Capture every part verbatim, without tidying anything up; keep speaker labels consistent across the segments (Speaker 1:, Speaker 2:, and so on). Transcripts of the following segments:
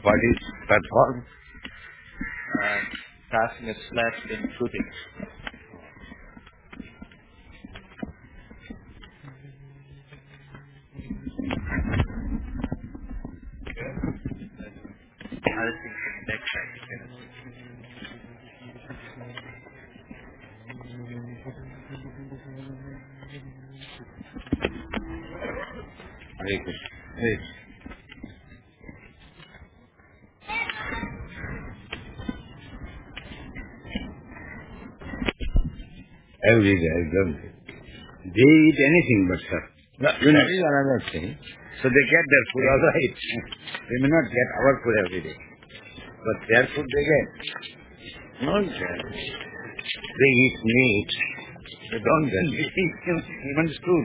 Speaker 1: What is performed?
Speaker 2: Uh, passing a slap in shooting. Other things in the next time.
Speaker 1: Hare Krishna. Yes. Every day, don't they? They eat anything but sir.
Speaker 3: No,
Speaker 1: You know,
Speaker 3: that is another thing.
Speaker 1: so they get their food all right. They may not get our food every day, but their food they get.
Speaker 3: Nonsense.
Speaker 1: They eat meat. They don't get even stool.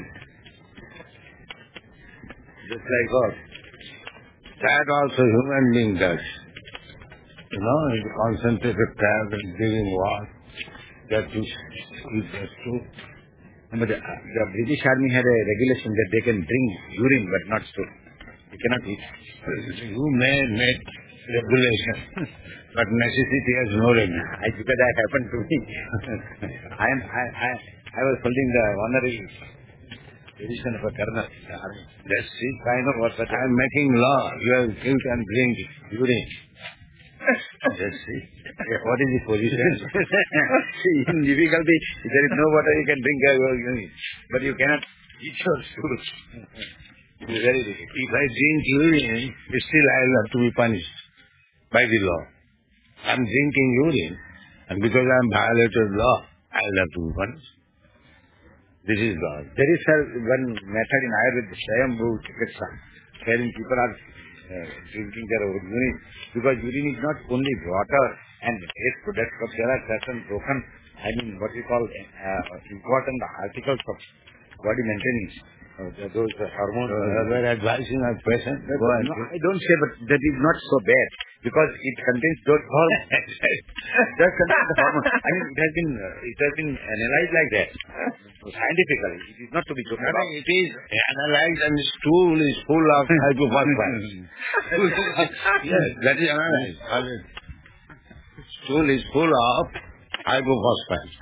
Speaker 1: Just like God.
Speaker 3: That also human being does. You know, he concentrated time and giving what? That is, is that true?
Speaker 1: But the, the British Army had a regulation that they can drink urine but not stool. They cannot eat.
Speaker 3: You may make regulation, but necessity has no regulation.
Speaker 1: I, because that happened to me. I, am, I, I, I was holding the honorary position of a colonel in the army.
Speaker 3: That's it.
Speaker 1: I know what that
Speaker 3: I am making law. You have you can drink urine.
Speaker 1: That's it. Yeah, what is the position? In difficulty, if there is no water, you can drink, uh, but you cannot eat your stool. It is very difficult.
Speaker 3: If I drink urine, still I will have to be punished by the law. I am drinking urine, and because I am violated law, I will have to be punished. This is God.
Speaker 1: There is uh, one method in Ayurveda, Swayambhu Chikitsa, wherein people are uh, drinking their urine, because urine is not only water and waste products, but there are certain broken, I mean, what we call uh, important articles of body maintenance. Uh, those uh, hormones.
Speaker 3: Uh, we are advising our patient.
Speaker 1: That,
Speaker 3: Go and
Speaker 1: no,
Speaker 3: drink.
Speaker 1: I don't say, but that is not so bad because it contains those hormones. That contains the hormones. I mean, it has been uh, it has been analyzed like that scientifically. It is not to be joked
Speaker 3: I
Speaker 1: about.
Speaker 3: mean, it is analyzed and stool is full of hypophosphate. Yes, that is analyzed. Stool is full of hypophosphate.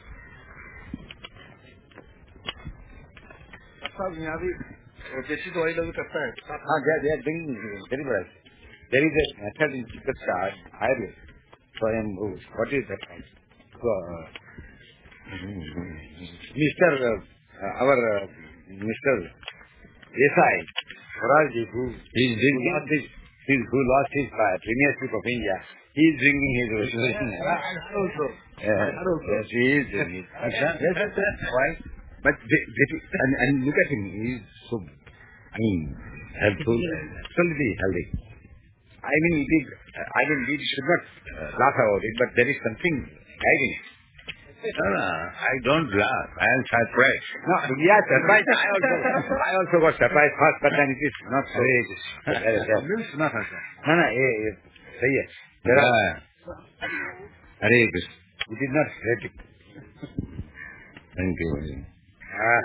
Speaker 2: साहब यहाँ भी देसी दवाई लोग करता है.
Speaker 1: हाँ, they are they are doing very well. There is a method in Chikitsa, Ayurveda, Swayambhu. What is that called? So, uh, Mister Uh, uh, our uh, Mister Desai, Swarajji, who
Speaker 3: He is
Speaker 1: who
Speaker 3: drinking.
Speaker 1: lost his, his who lost his uh, premiership of India, he is drinking his resolution.
Speaker 2: Also,
Speaker 1: Yes, he is drinking. Yes, yes, yes. Why? But they, they, and, and look at him, he is so, I mean, helpful, absolutely healthy. I mean, it is, I mean, we should not uh, laugh about it, but there is something guiding it.
Speaker 3: No, no, I don't laugh. I am surprised.
Speaker 1: No, yeah, surprised. I also, I also got surprised first, but then it is not so.
Speaker 2: Mills ना था sir.
Speaker 1: No, no, eh, eh, सही है. There are,
Speaker 3: Yeah. Hare Krishna.
Speaker 1: it is not heretic.
Speaker 3: Thank you very much.
Speaker 1: Ah,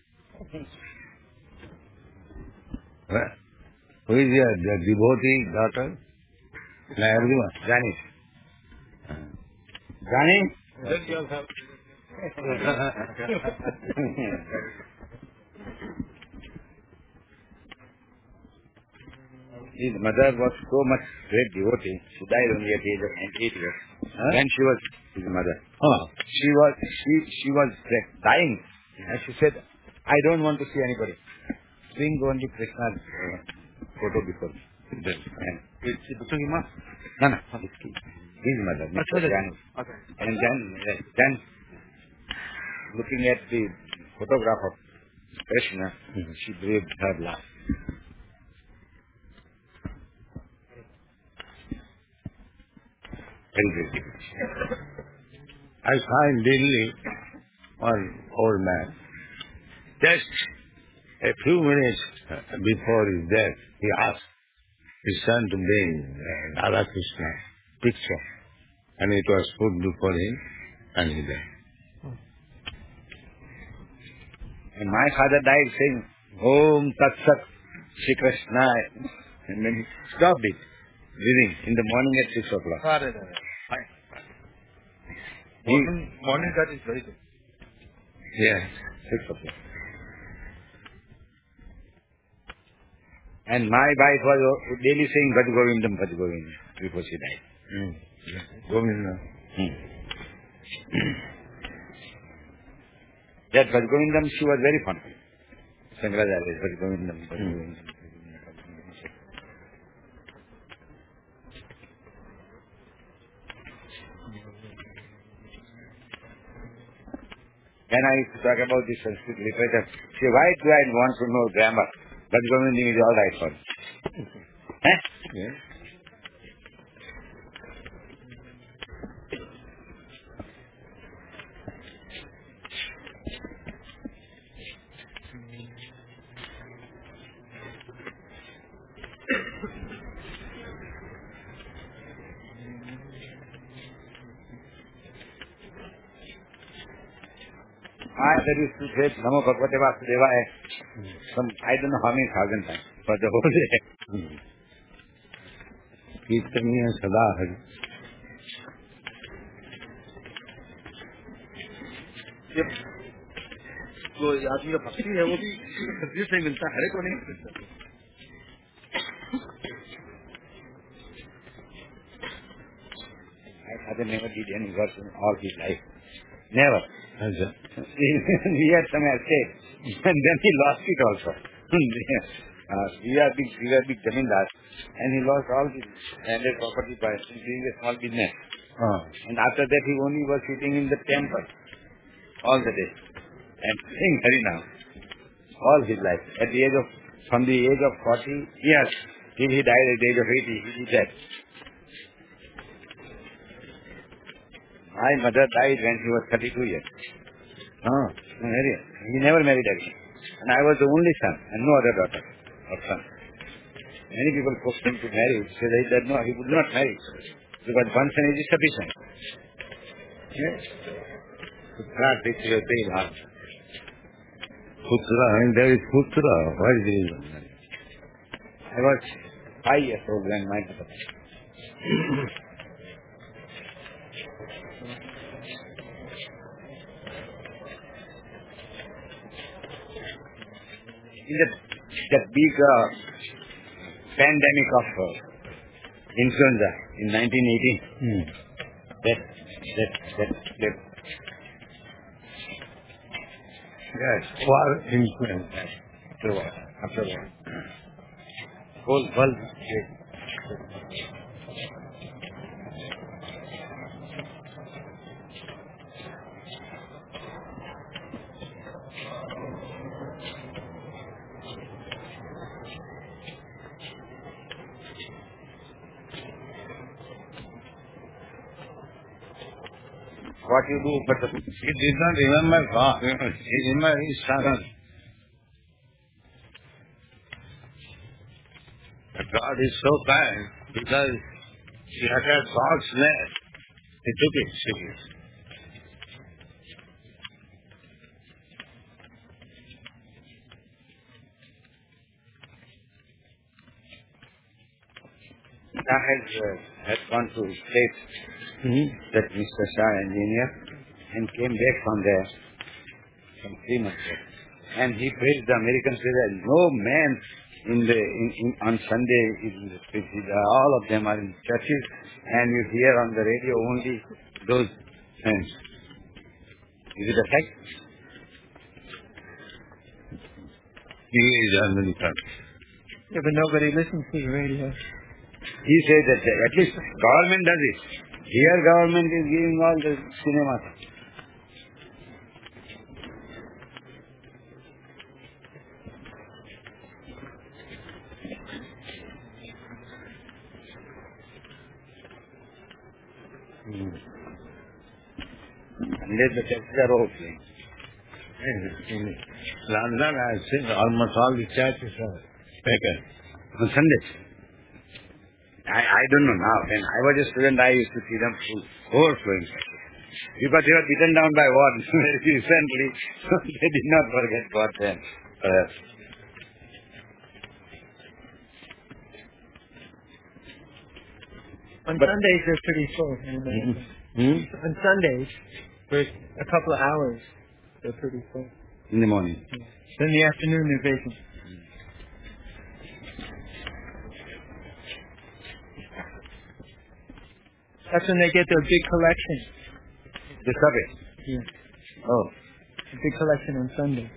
Speaker 3: Well, who is your the devotee daughter? No, everyone.
Speaker 1: Jani. Jani? His mother was so much great devotee. She died only at the age of ninety-eight years.
Speaker 3: Huh?
Speaker 1: When she was his mother,
Speaker 3: Oh.
Speaker 1: she was she she was dying, and she said, "I don't want to see anybody. Bring only Krishna's uh, photo before me." And it's looking him up. No, no, his his mother, Mister Jani.
Speaker 2: Okay.
Speaker 1: And then uh, then looking at the photograph of Krishna, she breathed her last.
Speaker 3: I saw in Delhi one old man. Just a few minutes before his death, he asked his son to bring uh, Radha Krishna picture. And it was put before him, and he died.
Speaker 1: And my father died saying, Om Tat Sat Shri Krishna. And then he stopped it. Breathing in the morning at six o'clock.
Speaker 2: Fine. Fine. Morning, morning cut is very good.
Speaker 1: Yes, six o'clock. And my wife was daily saying Bhaj Govindam, Bhaj Govindam before she died.
Speaker 3: Mm. Govindam.
Speaker 1: Hmm. That Bhaj Govindam she was very fond of. Shankaracharya, Bhaj Govindam, Bhaj
Speaker 3: Hmm.
Speaker 1: Govindam. When I used to talk about this Sanskrit literature, she said, why do I want to know grammar? Bhaj Govindam is all right for me. Eh?
Speaker 3: Yes.
Speaker 1: I there used to say Namo Bhagavate Vasudevaya some I don't know how many thousand times for the whole day.
Speaker 3: कीर्तनीय सदा हरि
Speaker 1: जो आदमी का भक्ति है वो भी हृदय से मिलता है, हरे को नहीं मिलता. My father never did any work in all his life. Never. We had some estate and then he lost it also. uh, we are big, we are big zamindar and he lost all his landed property by doing a small business.
Speaker 3: हाँ.
Speaker 1: And after that he only was sitting in the temple all the day and saying Harinam all his life. At the age of, from the age of forty years till he died at the age of eighty, he did that. My mother died when she was thirty-two years.
Speaker 3: हाँ.
Speaker 1: Married. He never married again. And I was the only son and no other daughter or son. Many people forced him to marry. He said that no, he would not marry because one son is sufficient. Yes.
Speaker 3: पुत्रा देखते ही भाग पुत्रा and there is putra. Why is it?
Speaker 1: I was five years old when my mother died. In the, the big uh, pandemic of uh, influenza in nineteen eighteen,
Speaker 3: Hmm.
Speaker 1: that, that, that, that,
Speaker 3: Yes. War influence.
Speaker 1: after war, after war, whole world, what you do, but the,
Speaker 3: He did not remember God. He remembered his son. But God is so kind because he had God's name. He took it serious.
Speaker 1: Shah has, uh, had gone to States,
Speaker 3: Hmm?
Speaker 1: that Mister Shah engineer, and came back from there some three months ago. And he praised the Americans, said no man in the in, in, on Sunday is in the streets. All of them are in churches, and you hear on the radio only those things. Is it a fact?
Speaker 3: He is American.
Speaker 2: Yeah, but nobody listens to the radio.
Speaker 1: He says that uh, at least government does it. Here government is giving all the cinemas. Unless the churches are open.
Speaker 3: In London, I have seen almost all the churches are taken.
Speaker 1: On Sunday. I, I don't know now. When I was a student, I used to see them full, overflowing. Because they were beaten down by war very recently, so they did not forget God then. Perhaps.
Speaker 4: On
Speaker 1: But-
Speaker 4: Sundays, they're pretty full.
Speaker 1: Hmm?
Speaker 4: On Sundays, for a couple of hours, they're pretty full.
Speaker 1: In the morning.
Speaker 4: Then in the afternoon, they're vacant. That's when they get their big collection.
Speaker 1: The service.
Speaker 4: Yeah.
Speaker 1: Oh.
Speaker 4: A big collection on Sunday.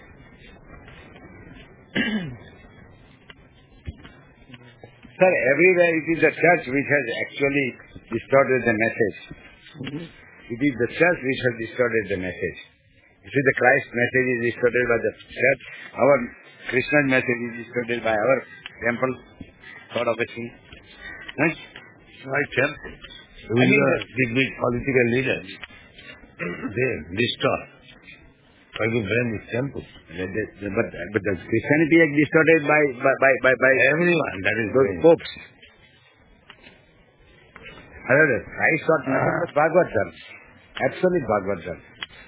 Speaker 1: Sir, everywhere it is the church which has actually distorted the message. It is the church which has distorted the message. You see, the Christ message is distorted by the church. Our Krishna's message is distorted by our temple, sort of a thing. Huh?
Speaker 3: Why temple? We are big, big political leaders. They distort. Why do blame the temple?
Speaker 1: But, but, but the Christianity is distorted by, by, by, by, by
Speaker 3: Everyone, that is
Speaker 1: those
Speaker 3: right.
Speaker 1: popes. However, Christ taught nothing but Bhagavad Gita. Absolute Bhagavad Gita.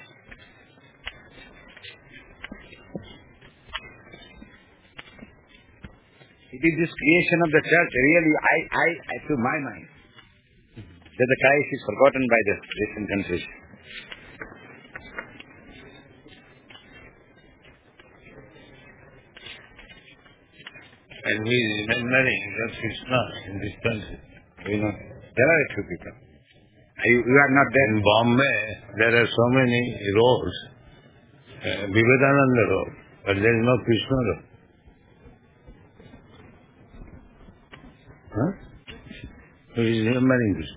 Speaker 1: It is this creation of the church, really, I, I, I, to my mind, that the Christ is forgotten by the Western countries.
Speaker 3: And we is remembering that Krishna in this country.
Speaker 1: You know, there are a few people. You, you are not there.
Speaker 3: In Bombay, there are so many roads. Uh, Vivekananda Road, but there is no Krishna Road. Huh? Who is remembering this?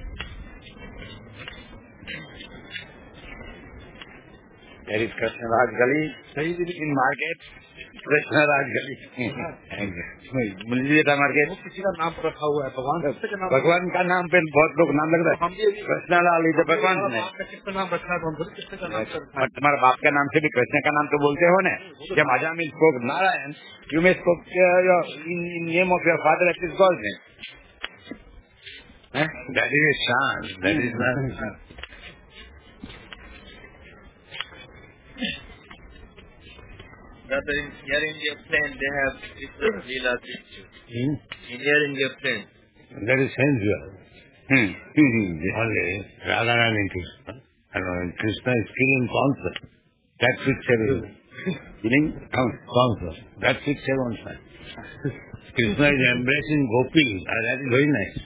Speaker 1: There is Krishna Raj Gali in market. Krishna Raj Gali. मुंजीता market
Speaker 5: किसी का नाम पर रखा हुआ है भगवान किसी का नाम
Speaker 1: भगवान का नाम पे बहुत लोग नाम लग रहा है कृष्णा लाल इधर भगवान ने
Speaker 5: किसका नाम रखा है तो हम बोले किसका नाम पर रखा
Speaker 1: और तुम्हारे बाप का नाम से भी कृष्ण का नाम तो बोलते हो ना जब Ajamil spoke Narayan you may spoke in name of your father it is God name
Speaker 3: That is a chance. That is not...
Speaker 2: Brother, in Air India plane, they have Krishna Leela picture.
Speaker 3: Hmm?
Speaker 2: In Air India plane.
Speaker 3: That is sensual.
Speaker 1: Hmm.
Speaker 3: Only Radharani Krishna. And when Krishna is killing Kamsa, that picture is
Speaker 1: Killing?
Speaker 3: Kamsa. That picture won't find. Krishna is embracing gopis. Ah, that is very nice.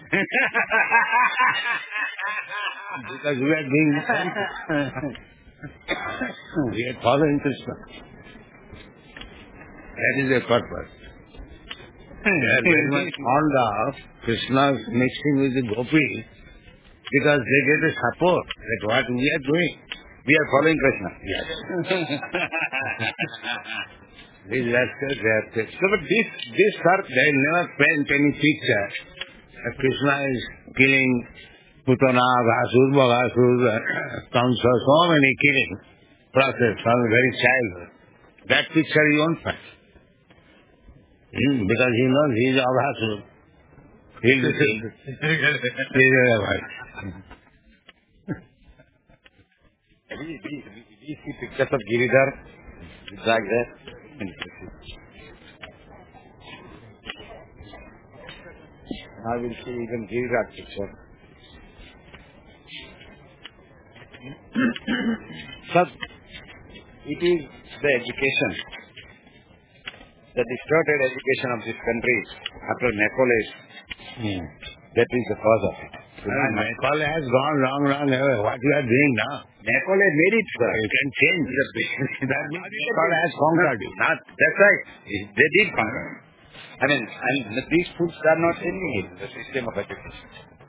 Speaker 3: Because we are doing the same thing. We are following Krishna. That is their purpose. They are very much fond of Krishna mixing with the gopis because they get a support that what we are doing.
Speaker 1: We are following Krishna.
Speaker 3: Yes. These rascals, they are said.
Speaker 1: So, but this, this sir,
Speaker 3: They never paint any picture that Krishna is killing Putana, Vasur, Bhagasur, Kamsa, so many killing process from the very childhood. That picture you won't find. Hmm, because he knows he is Abhasur. He will be killed. He is a
Speaker 1: we, we, we see pictures of Giridhar, it's like that. Now we'll see even Giridhar picture. Sir, it is the education, the distorted education of this country after Nepalese,
Speaker 3: Hmm.
Speaker 1: that is the cause of it.
Speaker 3: Nepal has gone wrong, wrong. What you are doing now?
Speaker 1: Nepalese made it, sir.
Speaker 3: You can change. That means Nepal has conquered you.
Speaker 1: Not, that's right. They did conquer. I mean, and these foods are not changing it, the system of education.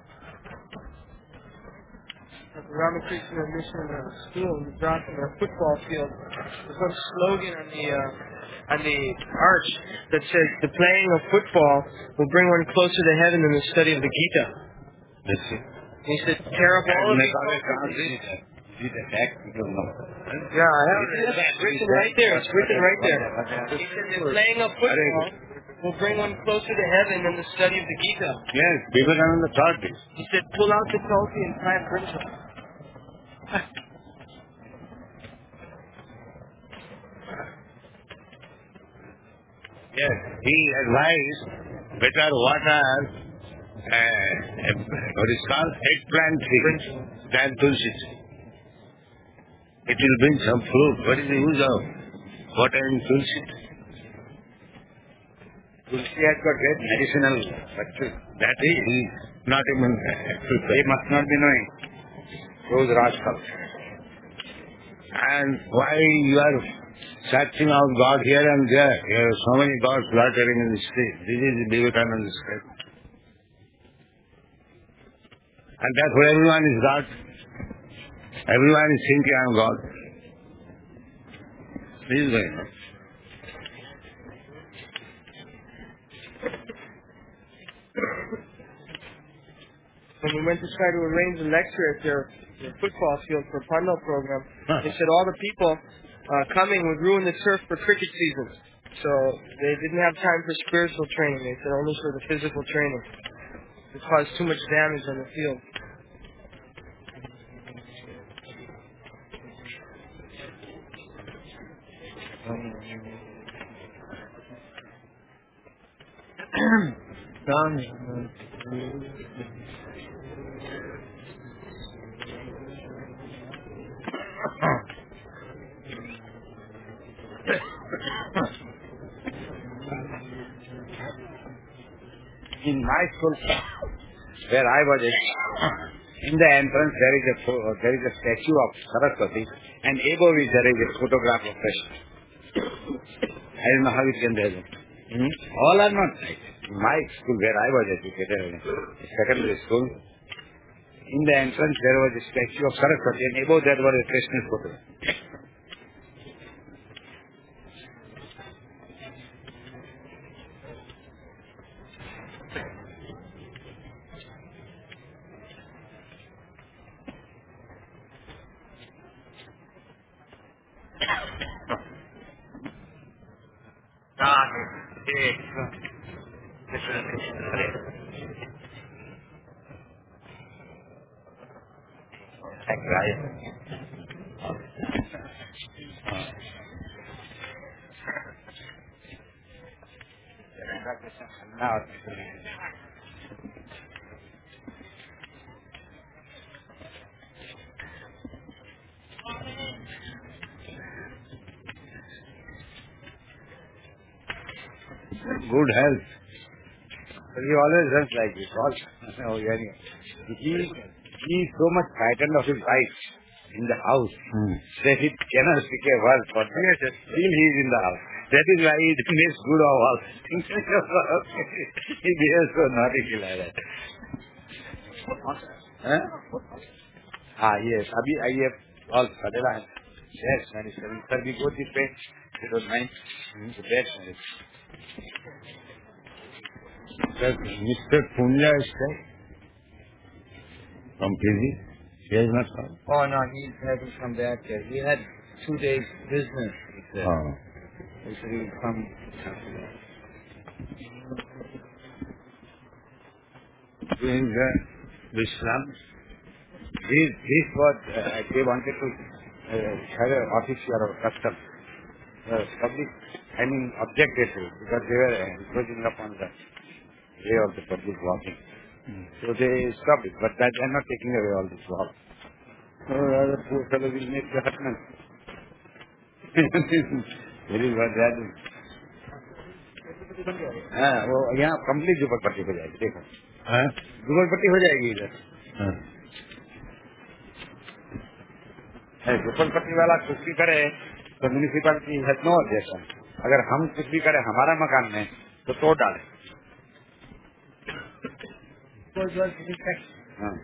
Speaker 4: At the Ramakrishna Mission uh, School in Johnson, a football field, there's one slogan on the uh, on the arch that says, "The playing of football will bring one closer to heaven than the study of the Gita."
Speaker 3: That's it.
Speaker 4: He said, "Tear up all of these."
Speaker 1: Did attack people? No.
Speaker 4: Yeah, I have it. It's written right there. It's written right there. He said, "The playing of football will bring one closer to heaven than the study of the Gita."
Speaker 3: Yes, Vivekananda taught this.
Speaker 4: He said, "Pull out the tulsi and plant brinjal."
Speaker 3: Yes, he advised better water uh, what is called eggplant tree than tulsi tree. It will bring some fruit. What is the use of watering tulsi tree?
Speaker 1: Tulsi has got great medicinal virtues.
Speaker 3: That is not even
Speaker 1: They must not be knowing. Those rascals.
Speaker 3: And why you are searching out God here and there? There are so many gods loitering in the street. This is the Vivekananda script. And therefore everyone is God. Everyone is thinking I am God. This is going on.
Speaker 4: When we went to try to arrange a lecture at their, their football field for a Pandal program, they said all the people uh, coming would ruin the turf for cricket season. So they didn't have time for spiritual training. They said only for the physical training. It caused too much damage on the field.
Speaker 1: In my school, where I was, in the entrance there is a pho- there is a statue of Saraswati, and above it there is a photograph of Krishna. I don't know how it can be there. Hmm? All are not right. In my school, where I was educated, in secondary school, in the entrance there was a statue of Saraswati, and above that was a Krishna photo. Now,
Speaker 3: Good health.
Speaker 1: but he always runs like this. All, oh, yeah, yeah. He, he is so much frightened of his wife in the house
Speaker 3: Hmm.
Speaker 1: that he cannot speak a word for years. Still he is in the house. That is why he makes good of all things. He behaves so naughty like that. Huh? Ah, yes. Abhi, I have all Sadela. Yes, man. Sir, we go this way. You don't mind? The best, man.
Speaker 3: That Mister Punya is there from P G. He has not come.
Speaker 1: Oh, no, he hasn't come back yet. He had two days business. He said.
Speaker 3: Oh.
Speaker 1: He said he would come.
Speaker 3: Doing the Vishram.
Speaker 1: This, this was, uh, they wanted to uh, have an official or custom. Uh, public, I mean, objected to it because they were encroaching upon the way of the public walking.
Speaker 3: Mm.
Speaker 1: So they stopped it, but that they are not taking away all this walk. So the poor fellow will make the hutman. That is what they are doing. हाँ वो यहाँ complete झुपड़पट्टी हो जाएगी देखो
Speaker 3: हाँ?
Speaker 1: झुपड़पट्टी हो जाएगी इधर
Speaker 3: हाँ.
Speaker 1: झुपड़पट्टी वाला कुछ भी करे तो म्यूनिसिपालिटी हैज नो ऑब्जेक्शन अगर हम कुछ भी करें हमारा मकान में तो तोड़ डाले हाँ.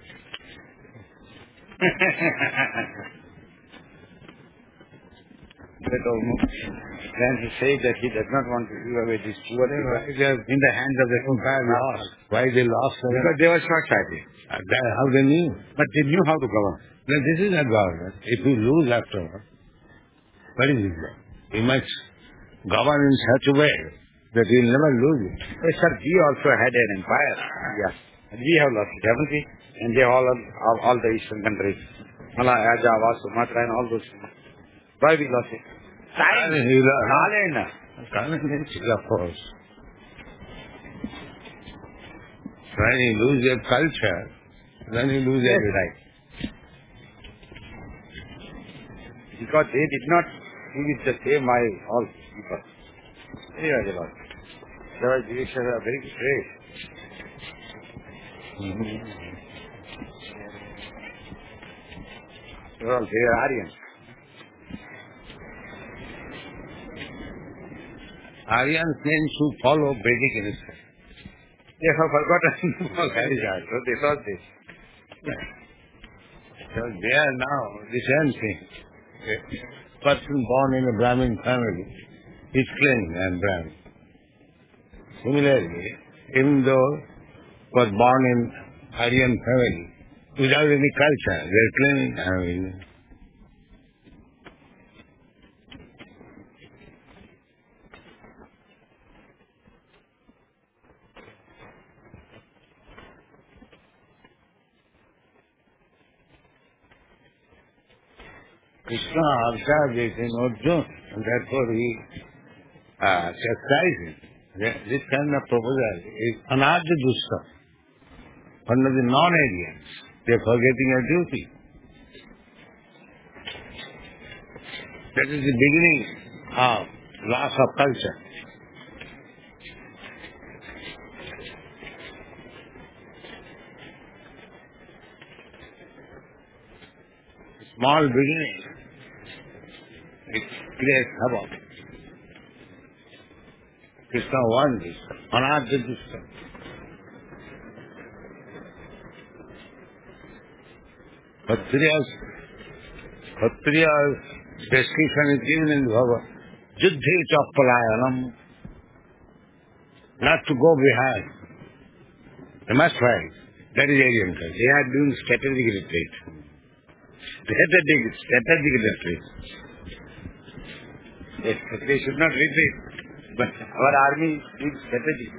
Speaker 1: So, then he said that he does not want to give away this poor people in the hands of the
Speaker 3: Lost. Why they lost?
Speaker 1: because they were short-sighted.
Speaker 3: Uh, that, how they knew?
Speaker 1: But they knew how to govern.
Speaker 3: No, this is not government. If you lose afterward, what is it? You must govern in such a way that you will never lose it.
Speaker 1: Yes, sir, we also had an empire. Yes. And we have lost it, haven't we? And they all, all, all the eastern countries. Malaya, Java, Sumatra and all those things. Why we lost it? Time.
Speaker 3: He lost.
Speaker 1: Talent.
Speaker 3: Talent is, of course. When you lose your culture, then you lose
Speaker 1: Yes.
Speaker 3: every right.
Speaker 1: Because they did not do it the same way, all people. Very right about it. Otherwise, British are very great. They are all they are Aryans.
Speaker 3: Aryans means who follow Vedic instruction.
Speaker 1: They have forgotten that is all. So they thought this.
Speaker 3: So they are now the same thing. A person born in a Brahmin family is claiming I am Brahmin. Similarly, even though was born in Aryan family, without any culture, they are claiming I am Indian. Krishna observed this in Arjuna, and therefore he uh, chastised him. This kind of proposal is anarja dusta. Under the non-Aryans, they are forgetting a duty. That is the beginning of loss of culture. Small beginning, it creates havoc. Krishna wants this, anarja dusta. Kshatriya's, Kshatriya's description is given in the Bhagavad. Juddhe chappalayanam. Not to go behind. They must fight. That is Aryan culture. They are doing strategic retreat. Strategic, strategic retreat.
Speaker 1: Yes, but they should not retreat. But our army did strategic.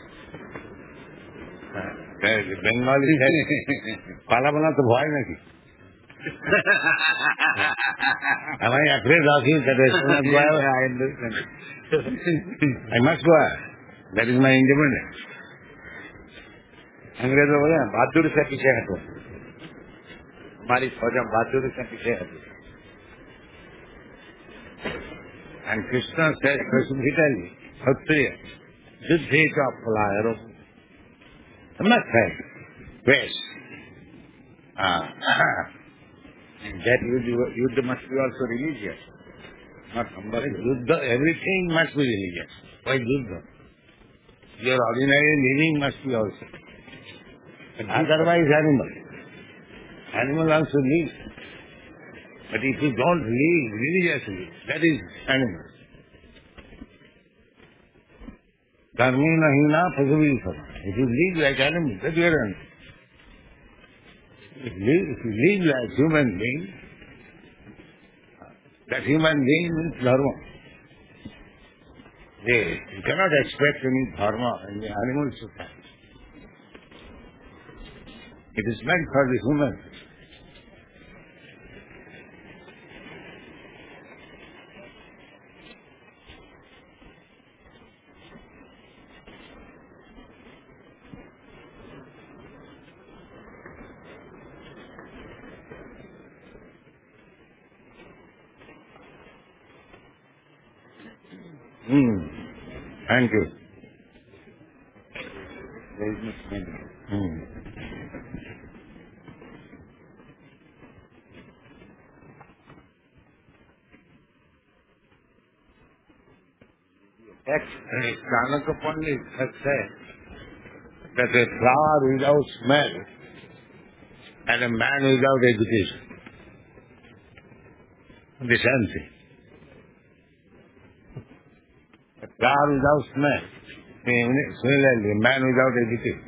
Speaker 3: The Bengali said, Palabana to bhoy nahi. Am I afraid of you that I should not go out?
Speaker 1: I understand.
Speaker 3: I must go out. That is my independence.
Speaker 1: अंग्रेजों बोले बहादुर से पीछे हटो. हमारी फौज बहादुर से पीछे हटो.
Speaker 3: And Krishna says specifically, Kshatriya, Juddhe chappalayanam. They must fight. Yes. Ah.
Speaker 1: That Yuddha, Yuddha must be also religious, not compulsory.
Speaker 3: Yuddha, everything must be religious. Why Yuddha? Your ordinary living must be also. Otherwise animal. Animal also live. But if you don't live religiously, that is animal. Dharmina hina pasavilsana. If you live like animal, that you are animal. If you live, if you live like human being, that human being means dharma. They, you cannot expect any dharma in the animal society. It is meant for the human. Hmm. Thank you.
Speaker 1: There is no meaning.
Speaker 3: Hmm. Chanakya Pandit has said that a flower without smell and a man without education, the same thing. A flower without smell, similarly, a man without education.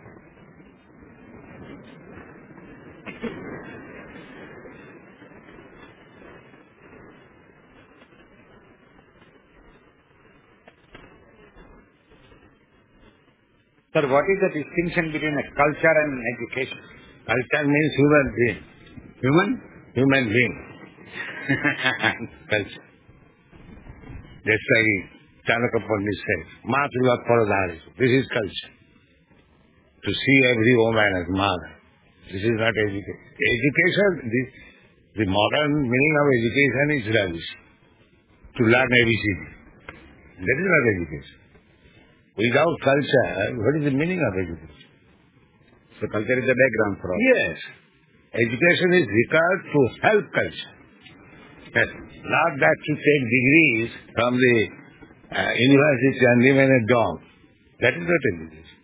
Speaker 1: Sir, what is the distinction between a culture and education?
Speaker 3: Culture means human being.
Speaker 1: Human?
Speaker 3: Human being. Culture. That's why Chanakya Pandit said, Matruvat Paradhari. This is culture. to see every woman as mother. This is not education. Education, the, the modern meaning of education is rubbish. To learn A B C D. That is not education. Without culture, what is the meaning of education?
Speaker 1: So culture is the background for all.
Speaker 3: Yes. Education is required to help culture. Yes. Not that to take degrees from the uh, university and remain a dog. That is not education.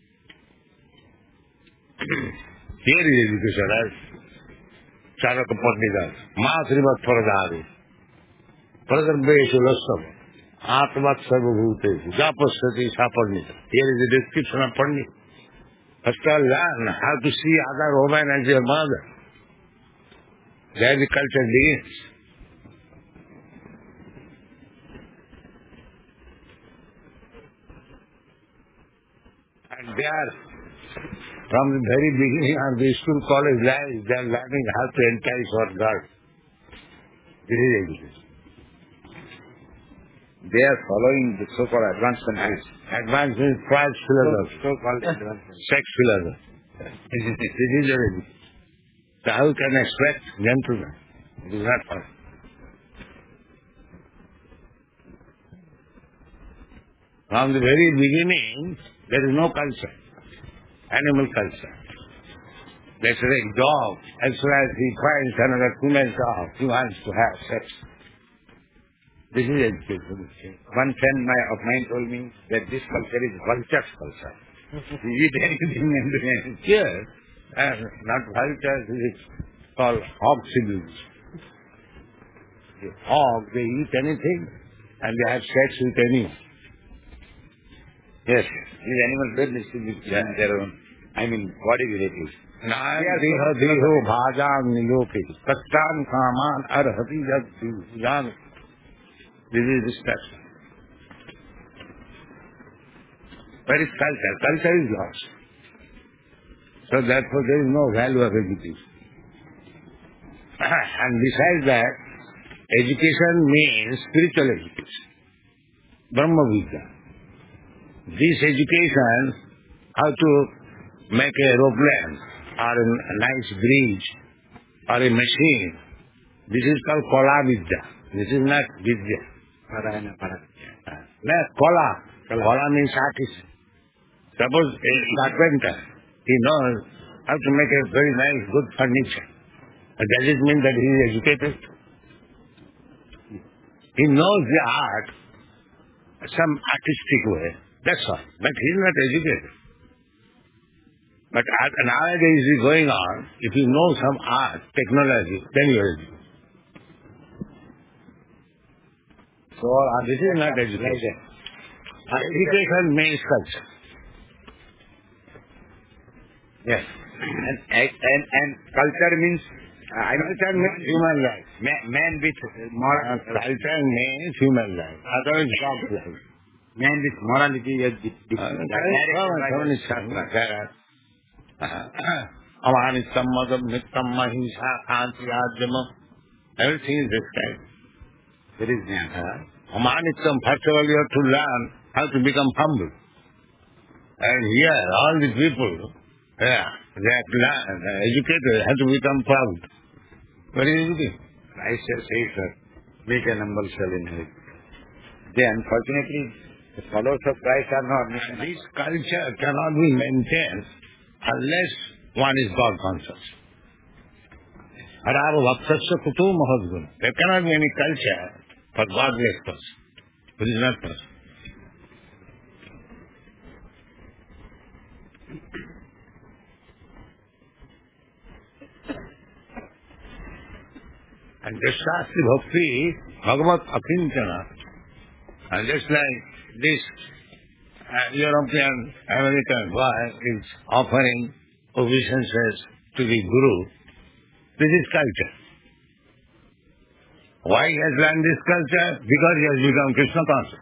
Speaker 3: Here is education, right? Charaka Pandita, Masrivat Paradari, Pradarbeshu Lasam, Atmat Sarvabhutesu, Japasati Saparnita. Here is the description of Pandit. First of all, learn how to see other women as your mother. There the culture begins. And they are, from the very beginning of the school college life, they are learning how to entice our girl. This is education.
Speaker 1: They are following the so-called advanced countries.
Speaker 3: Advanced means false philosophy.
Speaker 1: So-called advanced.
Speaker 3: Sex philosophy. This is, this is your education. So how can I expect gentlemen? It is not possible. From the very beginning, there is no culture. Animal culture. Let's say a dog, as soon as he finds another female dog, he wants to have sex. This is education.
Speaker 1: One friend my, of mine told me that this culture is vulture's culture. You eat anything and do anything.
Speaker 3: Yes. And not vultures, it is called hog civilization. The hog, they eat anything and they have sex with anyone.
Speaker 1: Yes. These animals don't distribute yeah. their own, I mean, body relatives.
Speaker 3: Deha deho bhajam niloke kastan kaman arhati jad. This is distraction. Where is culture? Culture is lost. So therefore there is no value of education. And besides that, education means spiritual education. Brahma Vidya. This education, how to make an aeroplane or a nice bridge or a machine, this is called Kala Vidya. This is not Vidya.
Speaker 1: Parayana Parayana.
Speaker 3: No, Kala. Kala means artist. Suppose a carpenter, he knows how to make a very nice, good furniture. Does it mean that he is educated? He knows the art, some artistic way, that's all. But he is not educated. But nowadays is going on, if you know some art, technology, then you are educated. So uh, this is not education. Uh, education means culture.
Speaker 1: Yes. And, and, and culture means, uh, I
Speaker 3: culture means human life.
Speaker 1: Man, man with moral.
Speaker 3: Uh, culture means human life. Otherwise, dog life.
Speaker 1: Man with morality is the, the,
Speaker 3: uh,
Speaker 1: the
Speaker 3: Amanittam madam nittam mahisa khanti ajama. Everything is described.
Speaker 1: There is jnana.
Speaker 3: Amanittam, first of all you have to learn how to become humble. And here, all the people, yeah, they are learned, educated, have to become proud. What is it?
Speaker 1: Christ has said, sir, make an humble shall inherit. They, unfortunately, the followers of Christ are not.
Speaker 3: This culture cannot be maintained unless one is God conscious. There cannot be any culture for godless person. It is not possible. And just Shastri Bhakti, Bhagavat Akinchana, and just like this uh, European American boy is offering obeisances to the Guru, this is culture. Why he has learned this culture? Because he has become Krishna conscious.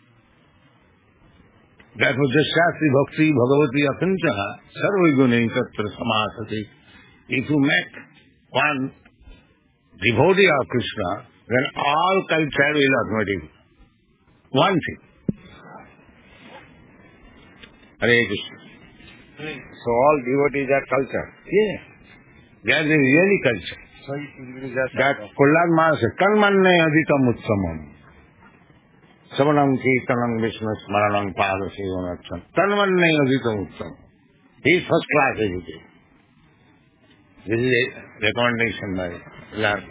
Speaker 3: Therefore, just Shastri Bhakti Bhagavati Akinchana, Sarviguni Tatra Samasati. If you make one devotee of Krishna, then all culture will automatically. One thing. Hare Krishna.
Speaker 1: So all devotees are culture.
Speaker 3: Yeah. That is really culture.
Speaker 1: So it is just
Speaker 3: That Kullanmasa, Kanmanne Adhitam Utsamam. Samanam Kirtanam Vishnu Smaranam Padasivanacham. Kanmanne Adhitam Utsamam. He is first class educated. This is a recommendation by Lord.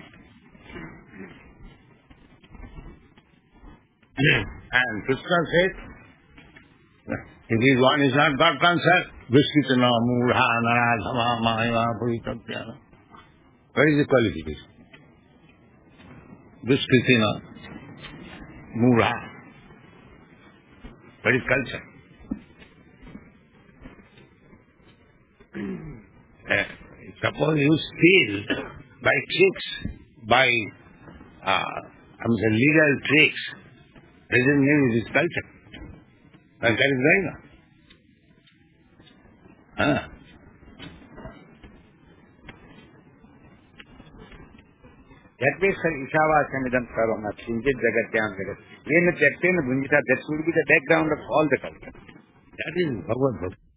Speaker 3: And Krishna said, if this one is not got concert, Vishkitana Mudha Naradhama Mahima Puritabhyana. What is the qualification? Vishkritina Mudha. What is culture? Uh, suppose you steal by tricks, by uh, I'm saying legal tricks, doesn't mean it is culture. And that is going on. Huh?
Speaker 1: that way, sir, Ishavasamidam Sarvama, Chinjit Jagatyam Jagat. When the Jagten Bunjita, that should be the background of all the culture.
Speaker 3: That is Bhagavad Bhakti.